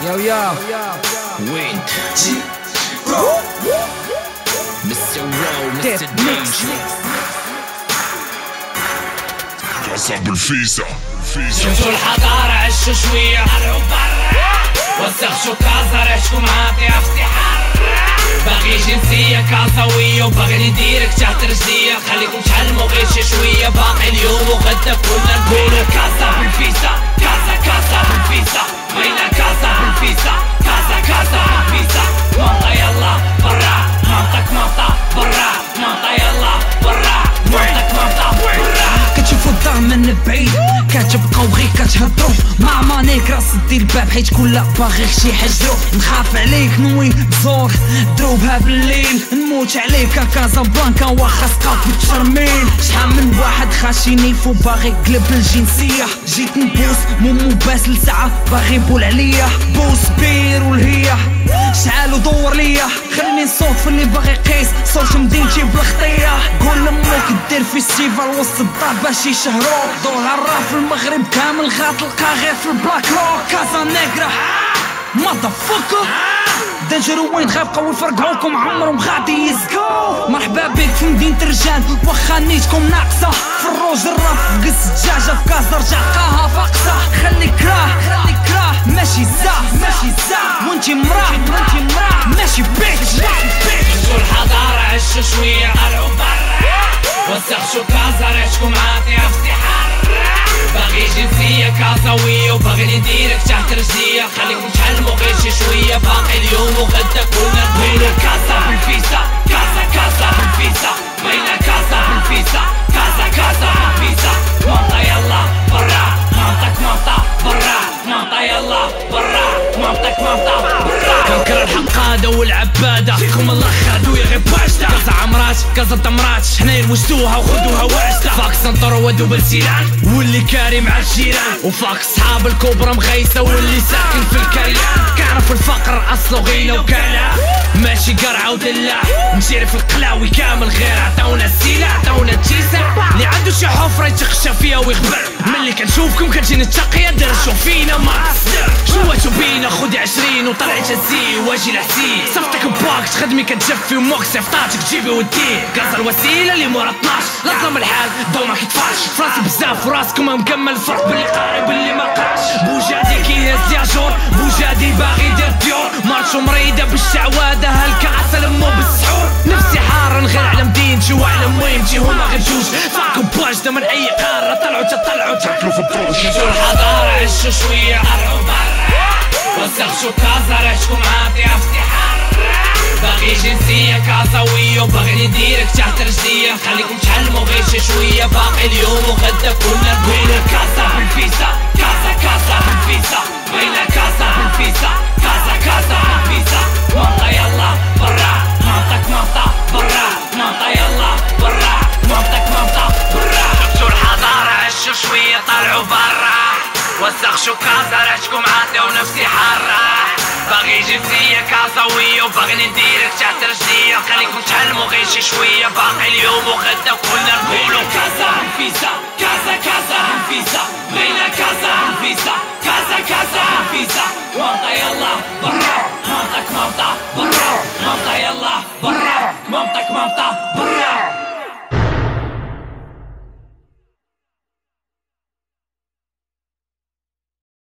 يا وين جي برو مستر رو مستر دينجر حسب الفيزا شفتوا الحضارة عشوا شوية طلعوا برا وسخشوا كازا ريحتكم عاطي افتحار باغي جنسية كازاوية وباغي نديرك تحت رجليا خليكم تعلموا غير شي شوية باقي اليوم وغدا كنا نقولوا كازا بالفيزا كازا بالفيزا بغينا كازا بالفيزا كازا بالفيزا مانطا يلا برا مانطك مانطا برا مانطا يلا برا مانطك مانطا برا كتشوفو الدار من بعيد كتبقاو غير كتهضرو ماما نيكرا سدي الباب حيت كلها باغي شي يحجرو نخاف عليك نوي تزور دروبها بالليل نموت عليك كازابلانكا واخا سقاط بالترميل شحال من واحد خاشيني فو باغي قلب الجنسية جيت نبوس مومو باسل ساعة باغي يبول عليا بوس بير والهية شعال ودور ليا خليني نصوت في اللي باغي يقيس صوت مدينتي بالخطية قول لموك دير فيستيفال وسط الدار باش يشهرو دورها الراه في المغرب كامل غتلقى غير في البلاك روك كازا نيغرا ماذا فوكر دنجرو وين غابقاو يفرقعوكم عمرهم غادي يسقو مرحبا بك في مدينة الرجال واخا نيتكم ناقصة في الروج الرف قص الدجاجة في كازا رجع لقاها فاقصة خليك راه ماشي زا وانتي مراه ماشي بيتش شفتوا الحضارة عشوا شوية طلعوا برا وسخشوا كازا ريحتكم عاطي افتحار باغي جنسية كازاوية وباغي نديرك تحت رجليا خليكم تعلموا غير شي شوية باقي اليوم وغدا كنا نقولوا كازا بالفيزا كازا بالفيزا بغينا كازا بالفيزا كازا بالفيزا مانطا يلا برا مانطك مانطا برا مانطا يلا برا مانطك مانطا برا كنكر الحقادة والعبادة فيكم الله خادويا غير باشتا كازا عمرات كازا تمرات حنايا وجدوها وخدوها واجدة فاك سنطر ودوبل سيلان واللي كاري مع الجيران وفاك صحاب الكوبرا مغيسة واللي ساكن في الكريان كعرف الفقر اصلو غينا وكالا ماشي قرعة ودلاع نشير في القلاوي كامل غير عطاونا السلاح عطاونا التيسع اللي عنده شي حفرة يتخشى فيها ويخبر ملي كنشوفكم كتجيني التقية درشو فينا ما تصدر شواتو بينا خدي 20 وطلعت الزي واجي لحسين صفتك بواك تخدمي كتجفي وموك صفطاتك تجيبي وديه كازا الوسيلة اللي مورا 12 لازم الحال ضو ما كيتفاش فراسي بزاف وراسكم مكمل الفرق باللي قاري باللي ما قراش بوجادي كيهز يا جور بوجادي باغي يدير ديور مرتو مريضة بالشعوادة هالكعسة لمو بالسحور نفسي حارة غير على مدينتي وعلى مهمتي هما غير جوج فاكم بواجدة من اي قارة طلعوا تاكلوا في الدور شفتوا الحضارة عشوا شوية طلعوا برا وسخشوا كازا ريحتكم عاطي افتحار باغي جنسية كازاوية وباغي نديرك تحت رجليا خليكم تعلموا غير شي شوية باقي اليوم وغدا كنا نقولوا كازا بالفيزا كازا بالفيزا بغينا كازا بالفيزا كازا بالفيزا مانطا يلا برا مانطك مانطا برا مانطا يلا برا مانطك مانطا برا شفتوا الحضارة عشوا شوية طلعوا برا وسخشوا كازا ريحتكم عاطية ونفسي حارة باغي جنسية كازاوية وباغي نديرك تحت رجليا خليكم تعلموا غير شي شوية باقي اليوم وغدا كنا نقولوا كازا بالفيزا كازا بالفيزا بغينا كازا بالفيزا